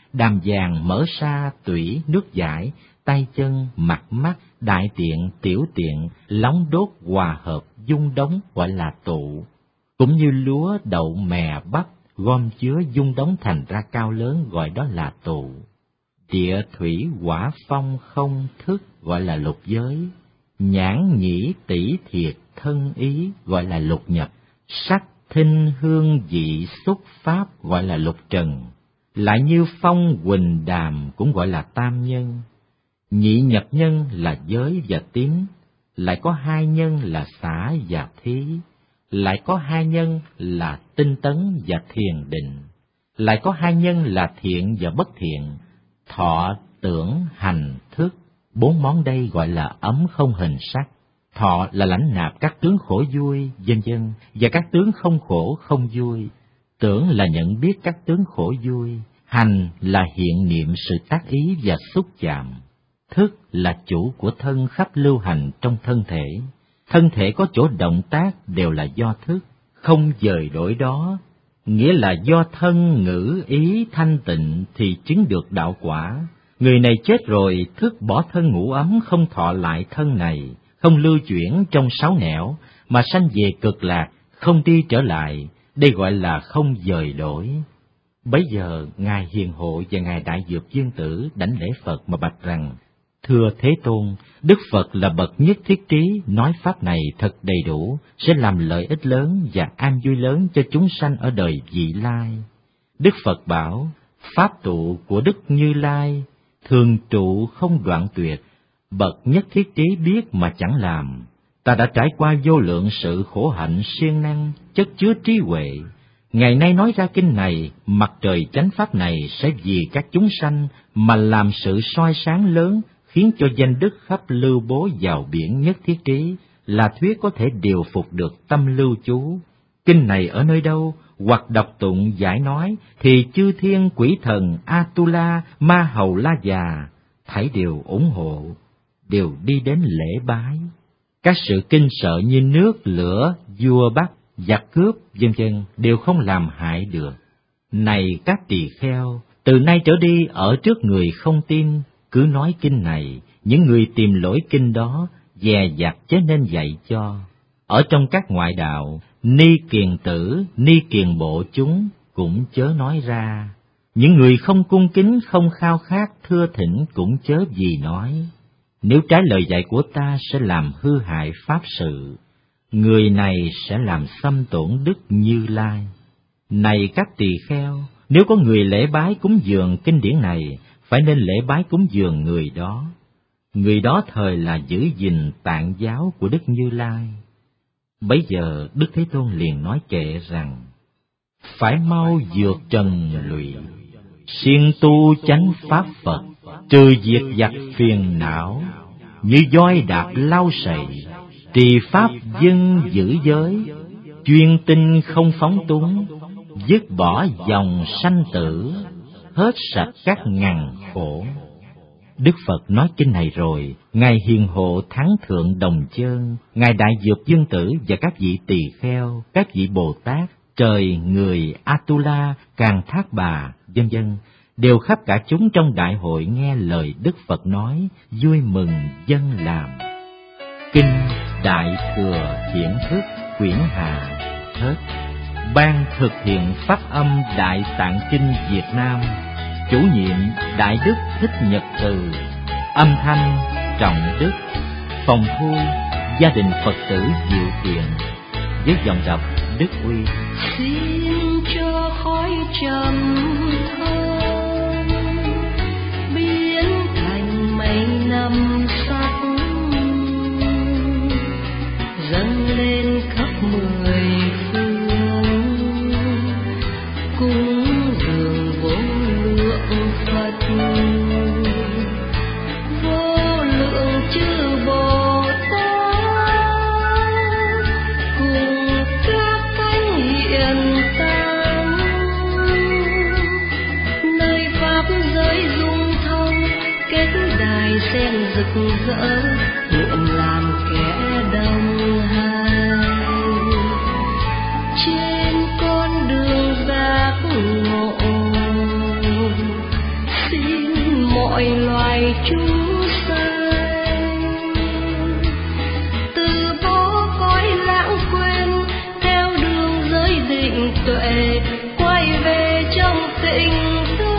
đàm vàng, mỡ sa, tủy, nước giải, tay chân, mặt mắt, đại tiện, tiểu tiện, lóng đốt hòa hợp, dung đống gọi là tụ. Cũng như lúa, đậu, mè, bắp, gom chứa dung đống thành ra cao lớn gọi đó là tụ. Địa, thủy, hỏa, phong, không, thức gọi là lục giới. Nhãn, nhĩ, tỷ, thiệt, thân, ý gọi là lục nhập. Sắc, thinh, hương, vị, xúc, pháp gọi là lục trần. Lại như phong, huỳnh, đàm cũng gọi là tam nhân. Nhị nhập nhân là giới và tín, lại có hai nhân là xả và thí, lại có hai nhân là tinh tấn và thiền định, lại có hai nhân là thiện và bất thiện, thọ, tưởng, hành, thức. Bốn món đây gọi là ấm không hình sắc. Thọ là lãnh nạp các tướng khổ vui, vân vân, và các tướng không khổ không vui. Tưởng là nhận biết các tướng khổ vui. Hành là hiện niệm sự tác ý và xúc chạm. Thức là chủ của thân khắp lưu hành trong thân thể. Thân thể có chỗ động tác đều là do thức, không dời đổi đó. Nghĩa là do thân ngữ ý thanh tịnh thì chứng được đạo quả. Người này chết rồi, thức bỏ thân ngũ ấm không thọ lại thân này, không lưu chuyển trong sáu nẻo, mà sanh về cực lạc, không đi trở lại. Đây gọi là không dời đổi. Bấy giờ, Ngài Hiền Hộ và Ngài Đại Dược Dương Tử đảnh lễ Phật mà bạch rằng: Thưa Thế Tôn, Đức Phật là bậc nhất thiết trí, nói pháp này thật đầy đủ, sẽ làm lợi ích lớn và an vui lớn cho chúng sanh ở đời vị lai. Đức Phật bảo: Pháp tụ của Đức Như Lai, thường trụ không đoạn tuyệt, bậc nhất thiết trí biết mà chẳng làm. Ta đã trải qua vô lượng sự khổ hạnh siêng năng, chất chứa trí huệ. Ngày nay nói ra kinh này, mặt trời chánh pháp này sẽ vì các chúng sanh mà làm sự soi sáng lớn, khiến cho danh đức khắp lưu bố vào biển nhất thiết trí, là thuyết có thể điều phục được tâm lưu chú. Kinh này ở nơi đâu, hoặc đọc tụng giải nói, thì chư thiên quỷ thần Atula, Ma Hầu La Già, thảy đều ủng hộ, đều đi đến lễ bái. Các sự kinh sợ như nước, lửa, vua bắt, giặc cướp, vân vân đều không làm hại được. Này các tỳ kheo, từ nay trở đi ở trước người không tin, cứ nói kinh này, những người tìm lỗi kinh đó, dè dặt chớ nên dạy cho. Ở trong các ngoại đạo, ni kiền tử, ni kiền bộ chúng cũng chớ nói ra. Những người không cung kính, không khao khát, thưa thỉnh cũng chớ gì nói. Nếu trái lời dạy của ta sẽ làm hư hại pháp sự, người này sẽ làm xâm tổn Đức Như Lai. Này các tỳ kheo, nếu có người lễ bái cúng dường kinh điển này, phải nên lễ bái cúng dường người đó. Người đó thời là giữ gìn tạng giáo của Đức Như Lai. Bấy giờ Đức Thế Tôn liền nói kệ rằng: Phải mau vượt trần lụy, siêng tu chánh pháp Phật, trừ diệt vặt phiền não, như voi đạp lau sậy, trì pháp dân giữ giới, chuyên tinh không phóng túng, dứt bỏ dòng sanh tử, hết sạch các ngằn khổ. Đức Phật nói kinh này rồi, Ngài Hiền Hộ Thắng Thượng Đồng Chơn, Ngài Đại Dược Dương Tử và các vị tỳ kheo, các vị Bồ Tát, trời, người, Atula, Càn Thác Bà, vân vân, đều khắp cả chúng trong đại hội nghe lời Đức Phật nói, vui mừng dân làm. Kinh Đại Thừa Hiển Thức quyển Hà hết. Ban thực hiện pháp âm Đại Tạng Kinh Việt Nam, chủ nhiệm Đại Đức Thích Nhật Từ, âm thanh Trọng Đức, phòng thu gia đình Phật tử Diệu Thiện, với giọng đọc Đức Uy. Xin cho khói trầm thơm biến thành mây năm sắc, dâng lên khắp mười phương, cúng dường vô lượng Phật, vô lượng chư Bồ Tát, cùng các thánh hiền tăng, nơi pháp giới dung thông, kết đài sen rực rỡ, nguyện làm kẻ đồng hành trên con đường giác ngộ, chúng sanh. Từ bỏ cõi lãng quên, theo đường giới định tuệ, quay về trong tịnh tư.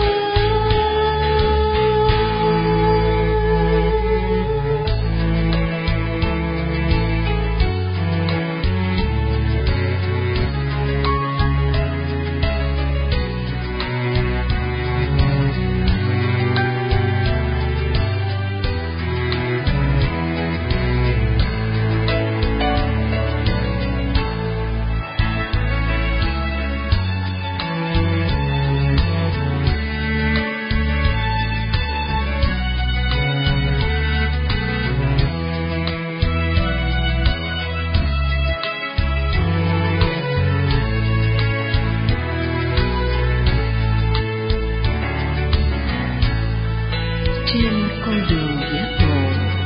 Trên con đường giác ngộ,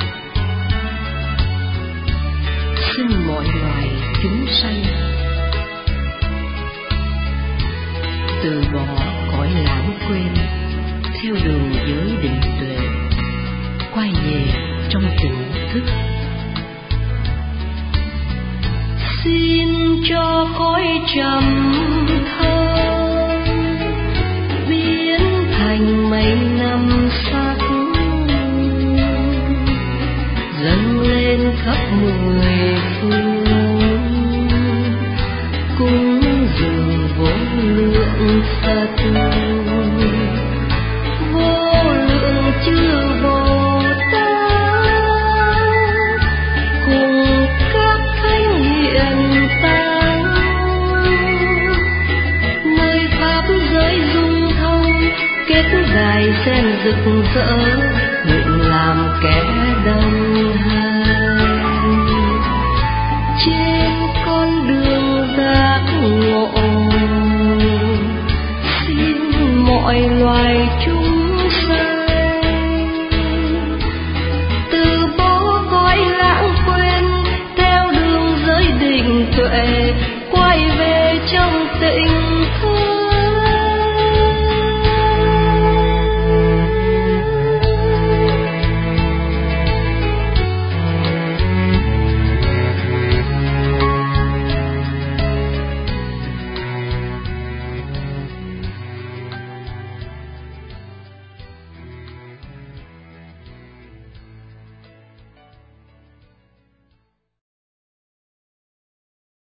xin mọi loài chúng sanh từ bỏ cõi lãng quên, theo đường giới định tuệ, quay về trong tỉnh thức. Xin cho cõi trầm thơ biến thành mây năm sắc, dâng lên khắp mười phương, cúng dường vô lượng Phật, vô lượng chư Bồ Tát, cùng các thánh hiền tăng, nơi pháp giới dung thông, kết đài sen rực rỡ, nguyện làm kẻ đồng hành trên con đường giác ngộ. Xin mọi loài chúng sanh từ bỏ cõi lãng quên, theo đường giới định tuệ, quay về trong tịnh